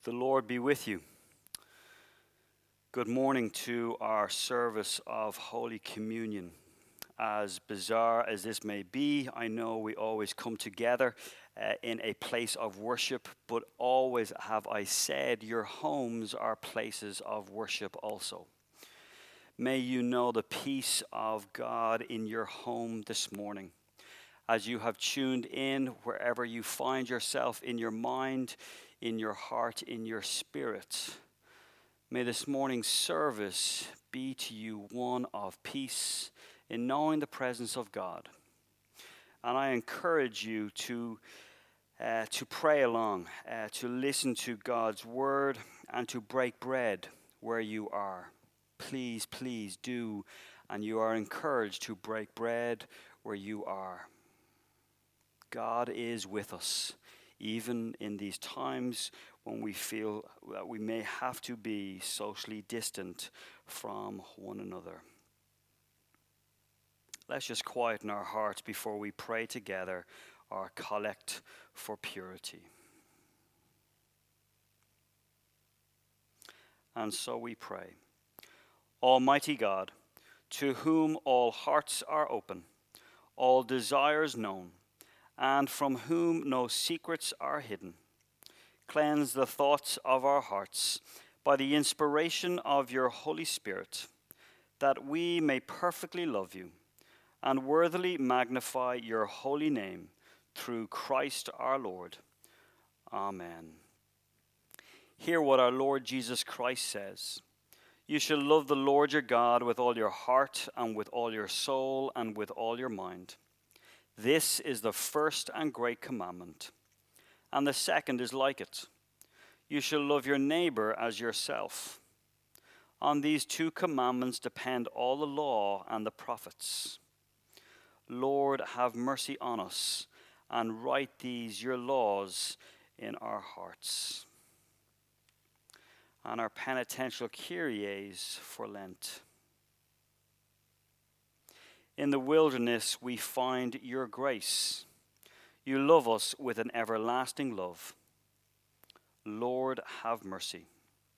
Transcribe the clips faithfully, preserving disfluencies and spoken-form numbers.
The Lord be with you. Good morning to our service of Holy Communion. As bizarre as this may be, I know we always come together uh, in a place of worship, but always have I said your homes are places of worship also. May you know the peace of God in your home this morning. As you have tuned in, wherever you find yourself in your mind, in your heart, in your spirit, may this morning's service be to you one of peace in knowing the presence of God. And I encourage you to uh, to pray along, uh, to listen to God's word, and to break bread where you are. Please, please do, and you are encouraged to break bread where you are. God is with us, even in these times when we feel that we may have to be socially distant from one another. Let's just quieten our hearts before we pray together our collect for purity. And so we pray. Almighty God, to whom all hearts are open, all desires known, and from whom no secrets are hidden, cleanse the thoughts of our hearts by the inspiration of your Holy Spirit, that we may perfectly love you and worthily magnify your holy name through Christ our Lord. Amen. Hear what our Lord Jesus Christ says. You shall love the Lord your God with all your heart and with all your soul and with all your mind. This is the first and great commandment, and the second is like it. You shall love your neighbor as yourself. On these two commandments depend all the law and the prophets. Lord, have mercy on us, and write these your laws in our hearts. And our penitential Kyries for Lent. In the wilderness we find your grace. You love us with an everlasting love. Lord, have mercy.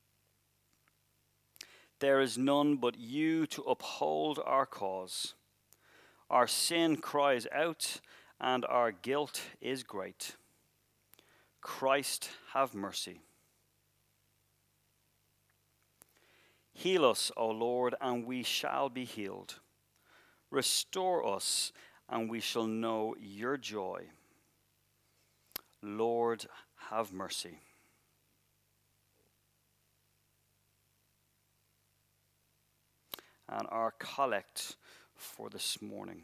There is none but you to uphold our cause. Our sin cries out, and our guilt is great. Christ, have mercy. Heal us, O Lord, and we shall be healed. Restore us, and we shall know your joy. Lord, have mercy. And our collect for this morning.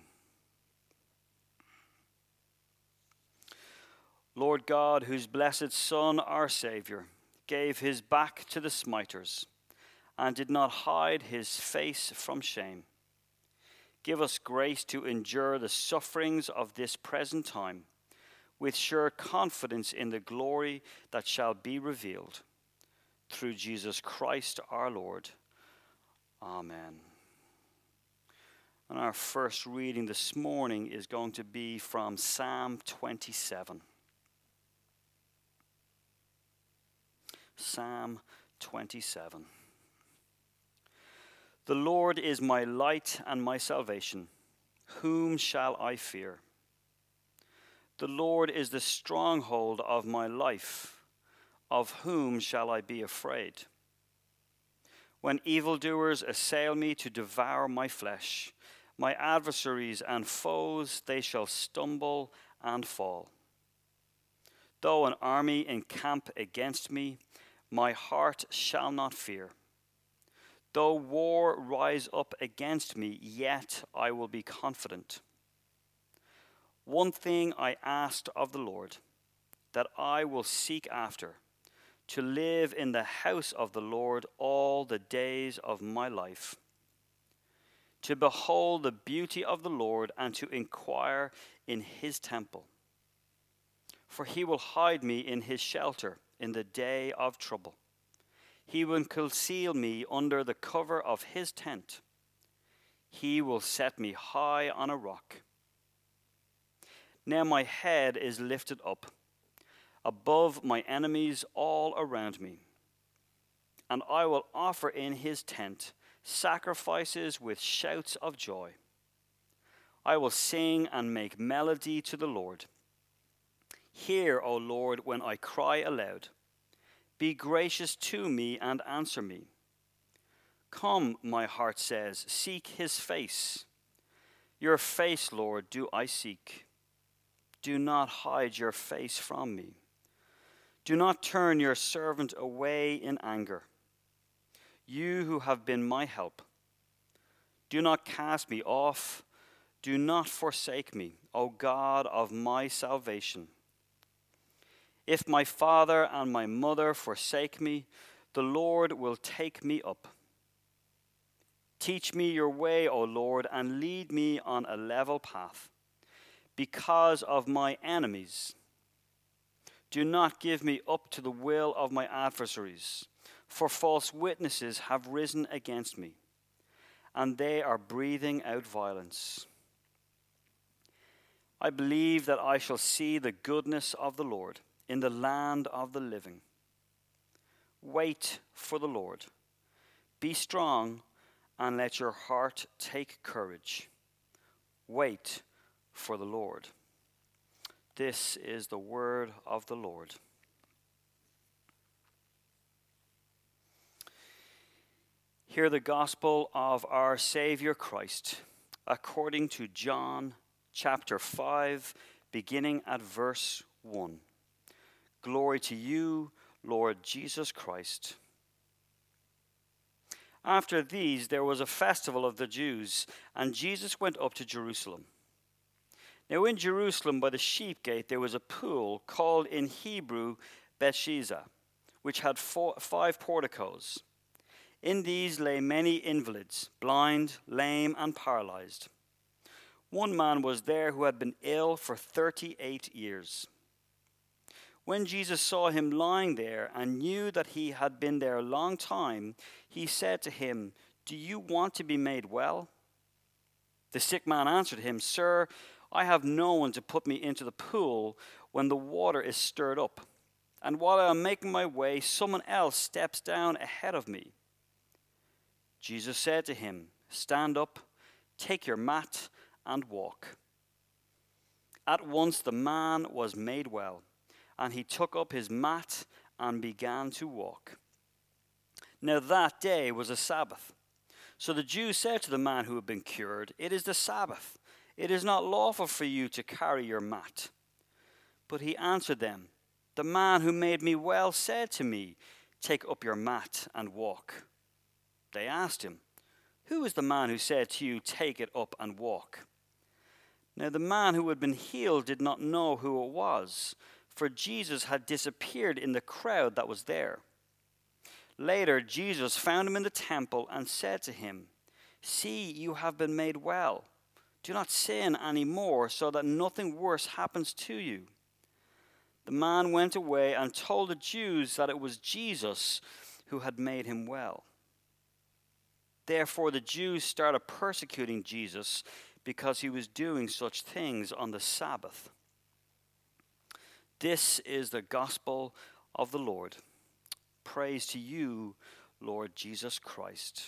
Lord God, whose blessed Son, our Savior, gave his back to the smiters and did not hide his face from shame, give us grace to endure the sufferings of this present time with sure confidence in the glory that shall be revealed. Through Jesus Christ our Lord. Amen. And our first reading this morning is going to be from Psalm twenty-seven. Psalm twenty-seven. The Lord is my light and my salvation. Whom shall I fear? The Lord is the stronghold of my life. Of whom shall I be afraid? When evildoers assail me to devour my flesh, my adversaries and foes, they shall stumble and fall. Though an army encamp against me, my heart shall not fear. Though war rise up against me, yet I will be confident. One thing I asked of the Lord, that I will seek after, to live in the house of the Lord all the days of my life, to behold the beauty of the Lord and to inquire in his temple. For he will hide me in his shelter in the day of trouble. He will conceal me under the cover of his tent. He will set me high on a rock. Now my head is lifted up. above my enemies all around me. And I will offer in his tent sacrifices with shouts of joy. I will sing and make melody to the Lord. Hear, O Lord, when I cry aloud. Be gracious to me and answer me. Come, my heart says, seek his face. Your face, Lord, do I seek. Do not hide your face from me. Do not turn your servant away in anger. You who have been my help. Do not cast me off. Do not forsake me, O God of my salvation. If my father and my mother forsake me, the Lord will take me up. Teach me your way, O Lord, and lead me on a level path. Because of my enemies, do not give me up to the will of my adversaries, for false witnesses have risen against me, and they are breathing out violence. I believe that I shall see the goodness of the Lord in the land of the living. Wait for the Lord. Be strong and let your heart take courage. Wait for the Lord. This is the word of the Lord. Hear the gospel of our Savior Christ, according to John chapter five, beginning at verse one. Glory to you, Lord Jesus Christ. After these, there was a festival of the Jews, and Jesus went up to Jerusalem. Now in Jerusalem by the sheep gate there was a pool called in Hebrew Bethesda, which had four, five porticos. In these lay many invalids, blind, lame, and paralyzed. One man was there who had been ill for thirty-eight years. When Jesus saw him lying there and knew that he had been there a long time, he said to him, "Do you want to be made well?" The sick man answered him, "Sir, I have no one to put me into the pool when the water is stirred up. And while I am making my way, someone else steps down ahead of me." Jesus said to him, "Stand up, take your mat, and walk." At once the man was made well, and he took up his mat and began to walk. Now that day was a Sabbath. So the Jews said to the man who had been cured, "It is the Sabbath. It is not lawful for you to carry your mat." But he answered them, "The man who made me well said to me, 'Take up your mat and walk.'" They asked him, "Who is the man who said to you, 'Take it up and walk'?" Now the man who had been healed did not know who it was, for Jesus had disappeared in the crowd that was there. Later, Jesus found him in the temple and said to him, "See, you have been made well. Do not sin anymore, so that nothing worse happens to you." The man went away and told the Jews that it was Jesus who had made him well. Therefore, the Jews started persecuting Jesus because he was doing such things on the Sabbath. This is the gospel of the Lord. Praise to you, Lord Jesus Christ.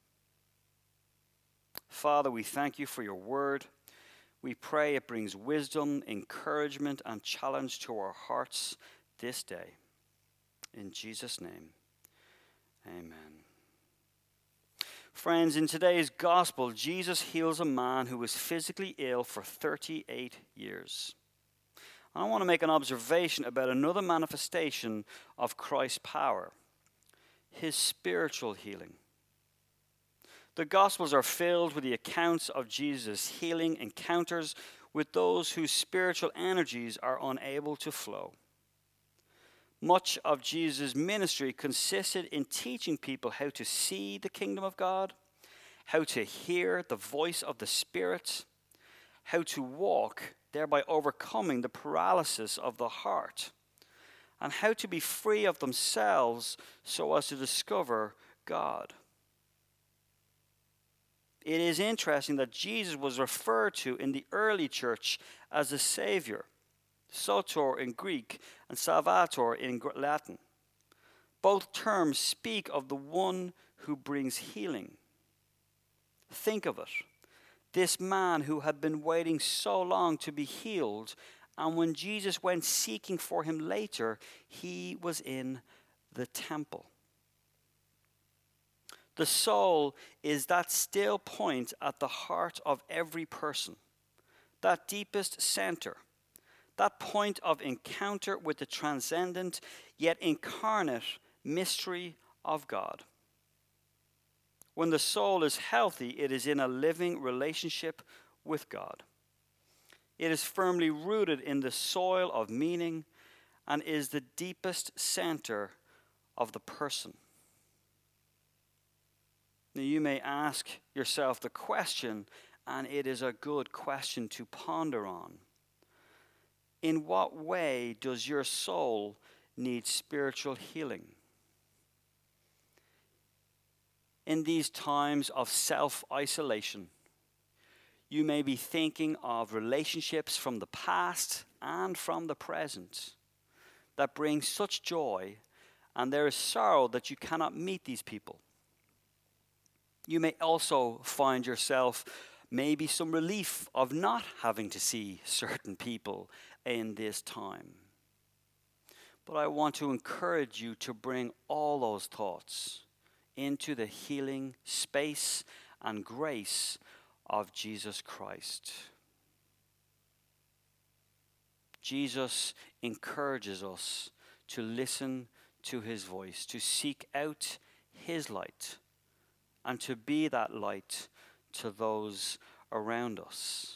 Father, we thank you for your word. We pray it brings wisdom, encouragement, and challenge to our hearts this day. In Jesus' name, amen. Friends, in today's gospel, Jesus heals a man who was physically ill for thirty-eight years. I want to make an observation about another manifestation of Christ's power, his spiritual healing. The Gospels are filled with the accounts of Jesus' healing encounters with those whose spiritual energies are unable to flow. Much of Jesus' ministry consisted in teaching people how to see the kingdom of God, how to hear the voice of the Spirit, how to walk, thereby overcoming the paralysis of the heart, and how to be free of themselves so as to discover God. It is interesting that Jesus was referred to in the early church as the Savior, soter in Greek, and salvator in Latin. Both terms speak of the one who brings healing. Think of it. This man who had been waiting so long to be healed, and when Jesus went seeking for him later, he was in the temple. The soul is that still point at the heart of every person, that deepest center, that point of encounter with the transcendent yet incarnate mystery of God. When the soul is healthy, it is in a living relationship with God. It is firmly rooted in the soil of meaning and is the deepest center of the person. Now, you may ask yourself the question, and it is a good question to ponder on. In what way does your soul need spiritual healing? In these times of self-isolation, you may be thinking of relationships from the past and from the present that bring such joy, and there is sorrow that you cannot meet these people. You may also find yourself maybe some relief of not having to see certain people in this time. But I want to encourage you to bring all those thoughts into the healing space and grace of Jesus Christ. Jesus encourages us to listen to his voice, to seek out his light, and to be that light to those around us.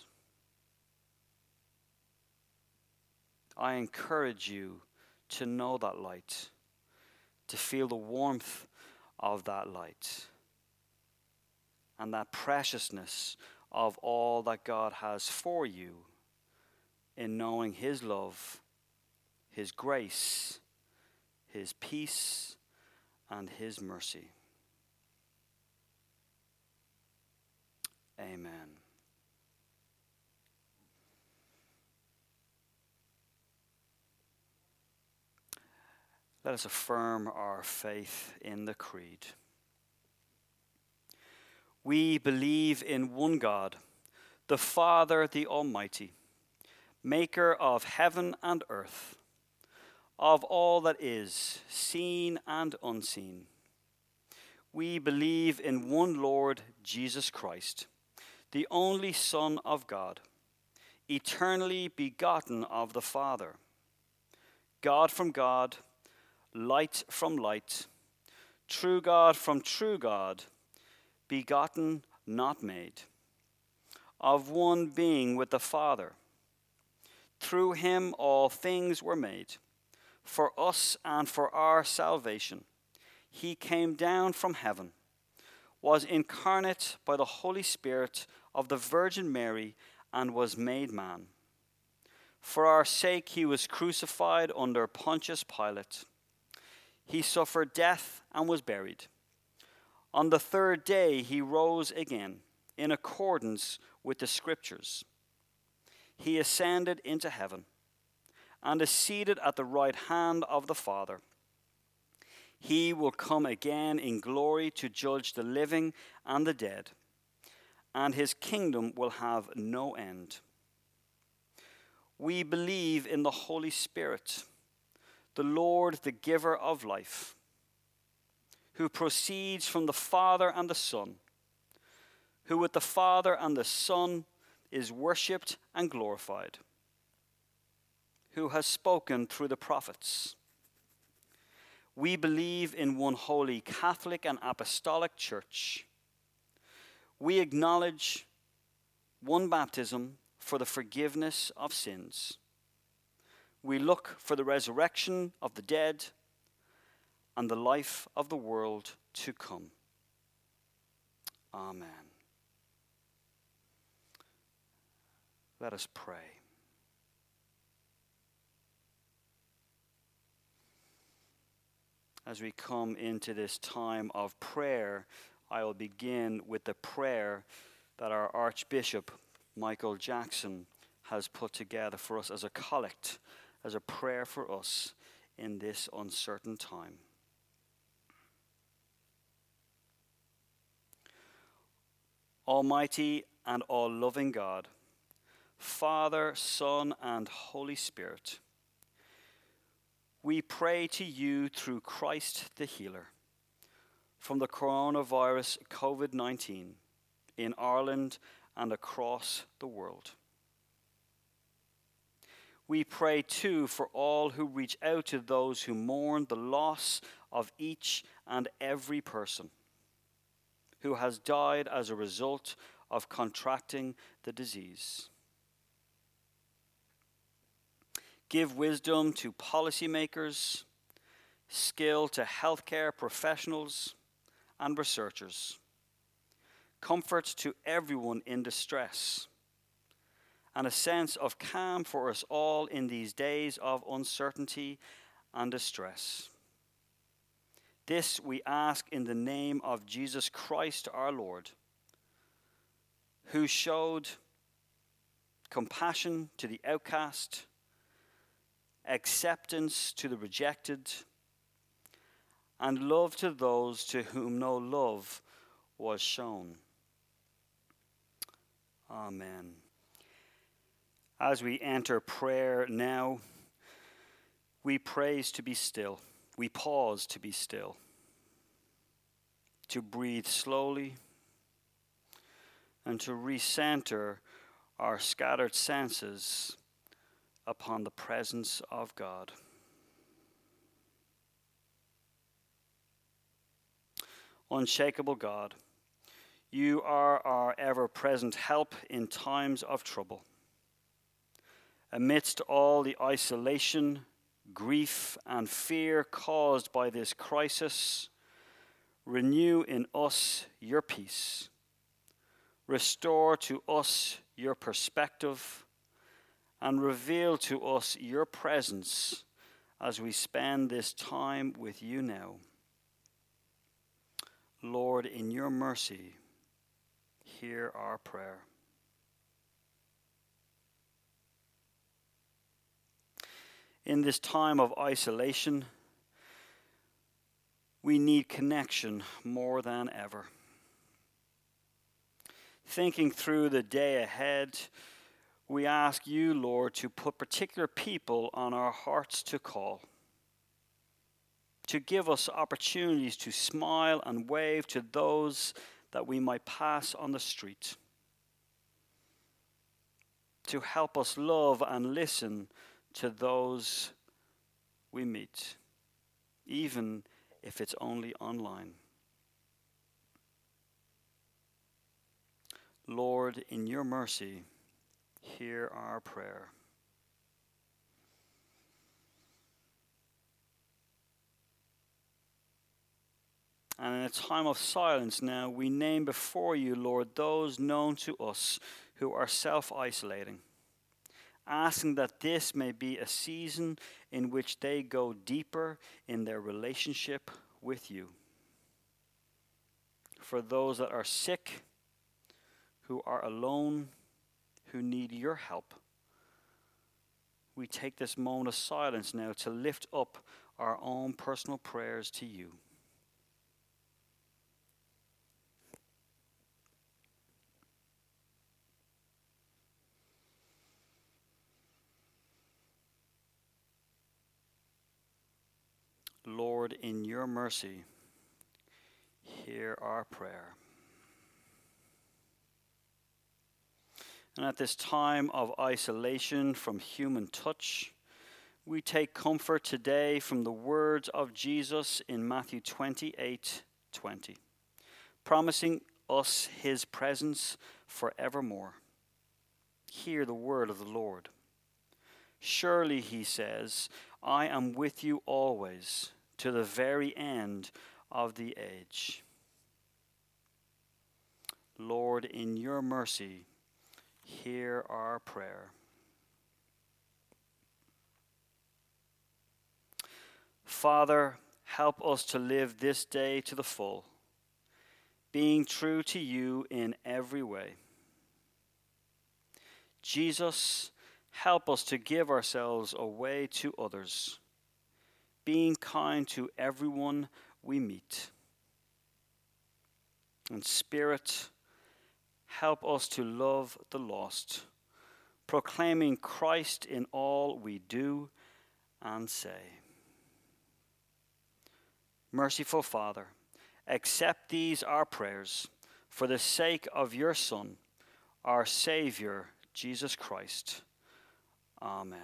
I encourage you to know that light, to feel the warmth of that light, and that preciousness of all that God has for you in knowing his love, his grace, his peace, and his mercy. Amen. Let us affirm our faith in the Creed. We believe in one God, the Father, the Almighty, maker of heaven and earth, of all that is, seen and unseen. We believe in one Lord, Jesus Christ, the only Son of God, eternally begotten of the Father, God from God, light from light, true God from true God, begotten, not made, of one being with the Father. Through him all things were made. For us and for our salvation, he came down from heaven, was incarnate by the Holy Spirit of the Virgin Mary, and was made man. For our sake he was crucified under Pontius Pilate. He suffered death and was buried. On the third day he rose again, in accordance with the Scriptures. He ascended into heaven, and is seated at the right hand of the Father. He will come again in glory to judge the living and the dead, and his kingdom will have no end. We believe in the Holy Spirit, the Lord, the giver of life, who proceeds from the Father and the Son, who with the Father and the Son is worshipped and glorified, who has spoken through the prophets. We believe in one holy Catholic and Apostolic Church. We acknowledge one baptism for the forgiveness of sins. We look for the resurrection of the dead and the life of the world to come. Amen. Let us pray. As we come into this time of prayer, I will begin with the prayer that our Archbishop Michael Jackson has put together for us as a collect, as a prayer for us in this uncertain time. Almighty and all-loving God, Father, Son, and Holy Spirit, we pray to you through Christ the Healer from the coronavirus covid nineteen in Ireland and across the world. We pray too for all who reach out to those who mourn the loss of each and every person who has died as a result of contracting the disease. Give wisdom to policymakers, skill to healthcare professionals and researchers, comfort to everyone in distress, and a sense of calm for us all in these days of uncertainty and distress. This we ask in the name of Jesus Christ our Lord, who showed compassion to the outcast, acceptance to the rejected, and love to those to whom no love was shown. Amen. As we enter prayer now, we praise to be still. We pause to be still, to breathe slowly, and to recenter our scattered senses upon the presence of God. Unshakable God, you are our ever-present help in times of trouble. Amidst all the isolation, grief, and fear caused by this crisis, renew in us your peace. Restore to us your perspective, and reveal to us your presence as we spend this time with you now. Lord, in your mercy, hear our prayer. In this time of isolation, we need connection more than ever. Thinking through the day ahead, we ask you, Lord, to put particular people on our hearts to call, to give us opportunities to smile and wave to those that we might pass on the street, to help us love and listen to those we meet, even if it's only online. Lord, in your mercy, hear our prayer. And in a time of silence now, we name before you, Lord, those known to us who are self-isolating, asking that this may be a season in which they go deeper in their relationship with you. For those that are sick, who are alone, who need your help, we take this moment of silence now to lift up our own personal prayers to you. Lord, in your mercy, hear our prayer. And at this time of isolation from human touch, we take comfort today from the words of Jesus in Matthew twenty-eight twenty, promising us his presence forevermore. Hear the word of the Lord. Surely, he says, I am with you always, to the very end of the age. Lord, in your mercy, hear our prayer. Father, help us to live this day to the full, being true to you in every way. Jesus, help us to give ourselves away to others, being kind to everyone we meet. And Spirit, help us to love the lost, proclaiming Christ in all we do and say. Merciful Father, accept these our prayers for the sake of your Son, our Savior, Jesus Christ. Amen.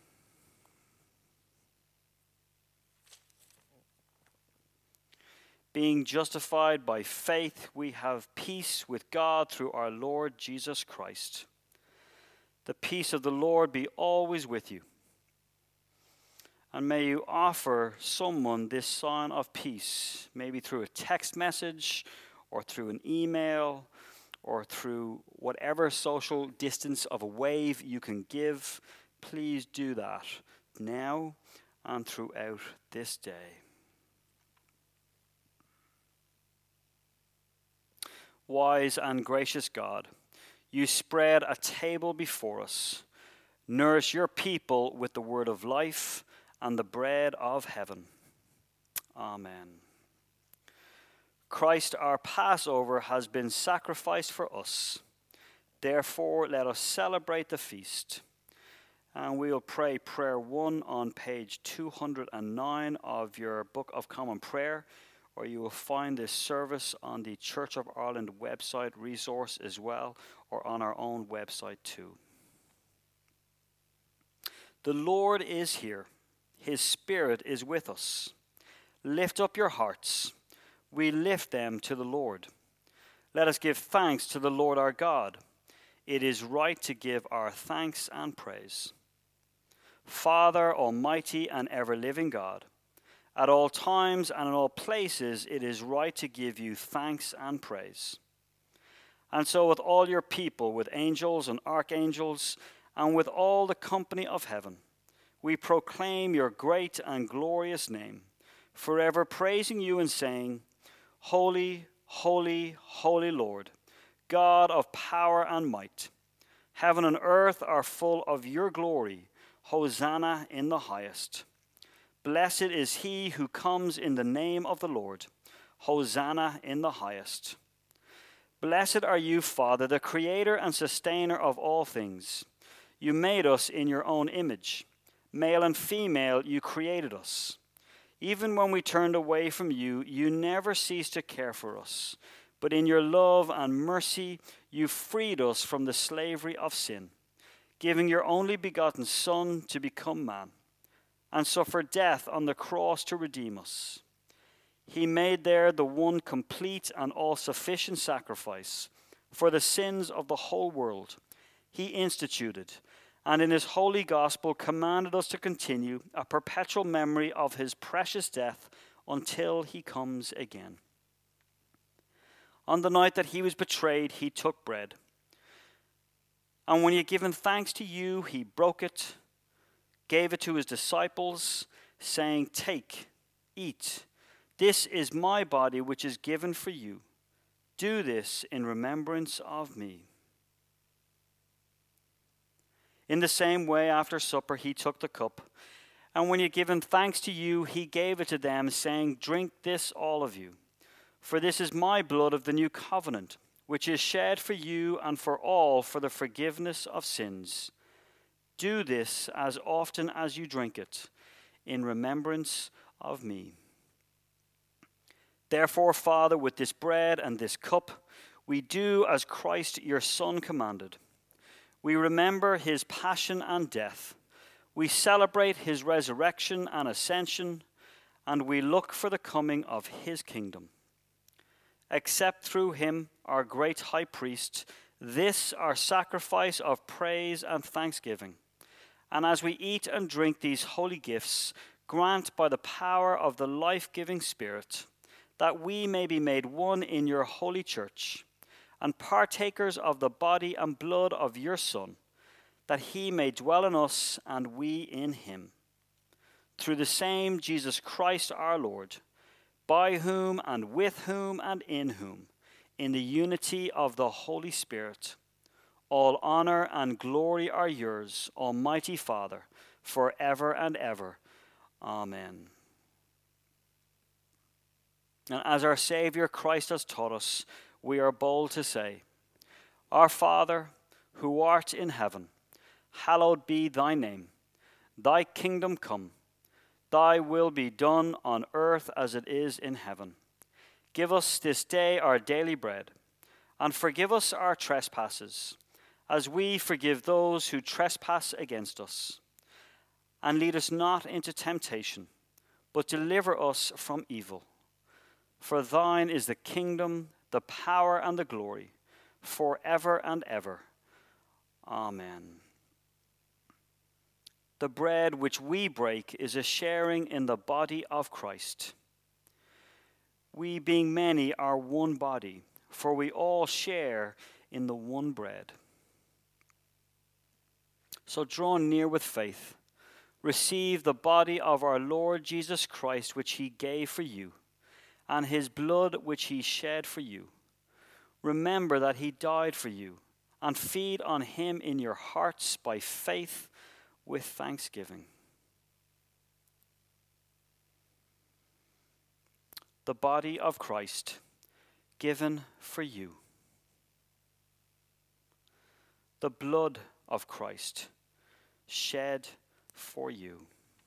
Being justified by faith, we have peace with God through our Lord Jesus Christ. The peace of the Lord be always with you. And may you offer someone this sign of peace, maybe through a text message or through an email or through whatever social distance of a wave you can give. Please do that now and throughout this day. Wise and gracious God, you spread a table before us. Nourish your people with the word of life and the bread of heaven. Amen. Christ, our Passover, has been sacrificed for us. Therefore, let us celebrate the feast. And we'll pray prayer one on page two hundred nine of your Book of Common Prayer, or you will find this service on the Church of Ireland website resource as well, or on our own website too. The Lord is here. His Spirit is with us. Lift up your hearts. We lift them to the Lord. Let us give thanks to the Lord our God. It is right to give our thanks and praise. Father, almighty and ever-living God, at all times and in all places it is right to give you thanks and praise. And so with all your people, with angels and archangels, and with all the company of heaven, we proclaim your great and glorious name, forever praising you and saying, Holy, holy, holy Lord, God of power and might. Heaven and earth are full of your glory. Hosanna in the highest. Blessed is he who comes in the name of the Lord. Hosanna in the highest. Blessed are you, Father, the creator and sustainer of all things. You made us in your own image. Male and female, you created us. Even when we turned away from you, you never ceased to care for us. But in your love and mercy, you freed us from the slavery of sin, giving your only begotten Son to become man, and suffer death on the cross to redeem us. He made there the one complete and all-sufficient sacrifice for the sins of the whole world. He instituted, and in his holy gospel commanded us to continue a perpetual memory of his precious death until he comes again. On the night that he was betrayed, he took bread. And when he had given thanks to you, he broke it, gave it to his disciples, saying, Take, eat. This is my body, which is given for you. Do this in remembrance of me. In the same way, after supper, he took the cup. And when he had given thanks to you, he gave it to them, saying, Drink this, all of you. For this is my blood of the new covenant, which is shed for you and for all for the forgiveness of sins. Do this as often as you drink it, in remembrance of me. Therefore, Father, with this bread and this cup, we do as Christ your Son commanded. We remember his passion and death. We celebrate his resurrection and ascension, and we look for the coming of his kingdom. Accept through him, our great high priest, this our sacrifice of praise and thanksgiving. And as we eat and drink these holy gifts, grant by the power of the life-giving Spirit that we may be made one in your holy church, and partakers of the body and blood of your Son, that he may dwell in us and we in him. Through the same Jesus Christ our Lord, by whom and with whom and in whom, in the unity of the Holy Spirit, All honor and glory are yours, Almighty Father, forever and ever. Amen. And as our Savior Christ has taught us, we are bold to say, Our Father, who art in heaven, hallowed be thy name. Thy kingdom come. Thy will be done on earth as it is in heaven. Give us this day our daily bread, and forgive us our trespasses, as we forgive those who trespass against us. And lead us not into temptation, but deliver us from evil. For thine is the kingdom, the power, and the glory, forever and ever. Amen. The bread which we break is a sharing in the body of Christ. We, being many, are one body, for we all share in the one bread. So draw near with faith. Receive the body of our Lord Jesus Christ, which he gave for you, and his blood which he shed for you. Remember that he died for you, and feed on him in your hearts by faith with thanksgiving. The body of Christ, given for you. The blood of Christ, shed for you.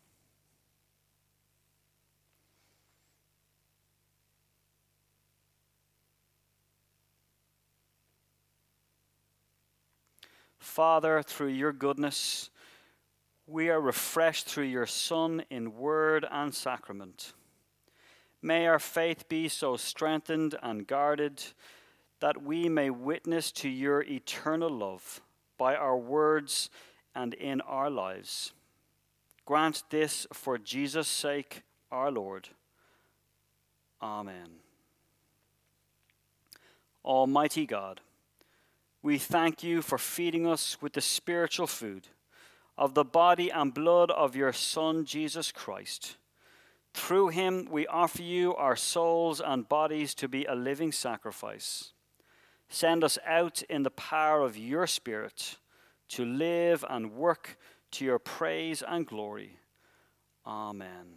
Father, through your goodness, we are refreshed through your Son in word and sacrament. May our faith be so strengthened and guarded that we may witness to your eternal love by our words and in our lives. Grant this for Jesus' sake, our Lord. Amen. Almighty God, we thank you for feeding us with the spiritual food of the body and blood of your Son, Jesus Christ. Through him we offer you our souls and bodies to be a living sacrifice. Send us out in the power of your Spirit to live and work to your praise and glory. Amen.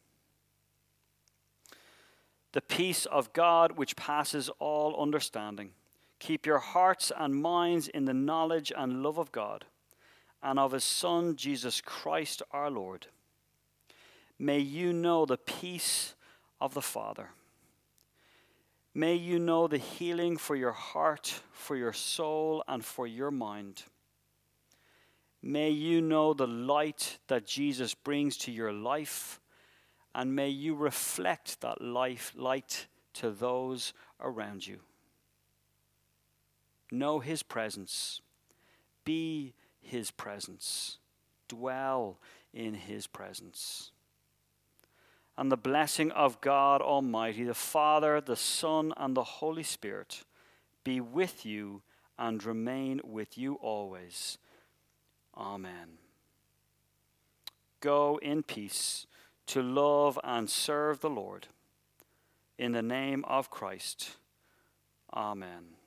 The peace of God, which passes all understanding, keep your hearts and minds in the knowledge and love of God and of his Son, Jesus Christ our Lord. May you know the peace of the Father. May you know the healing for your heart, for your soul, and for your mind. May you know the light that Jesus brings to your life, and may you reflect that life, light to those around you. Know his presence. Be his presence. Dwell in his presence. And the blessing of God Almighty, the Father, the Son, and the Holy Spirit be with you and remain with you always. Amen. Go in peace to love and serve the Lord. In the name of Christ. Amen.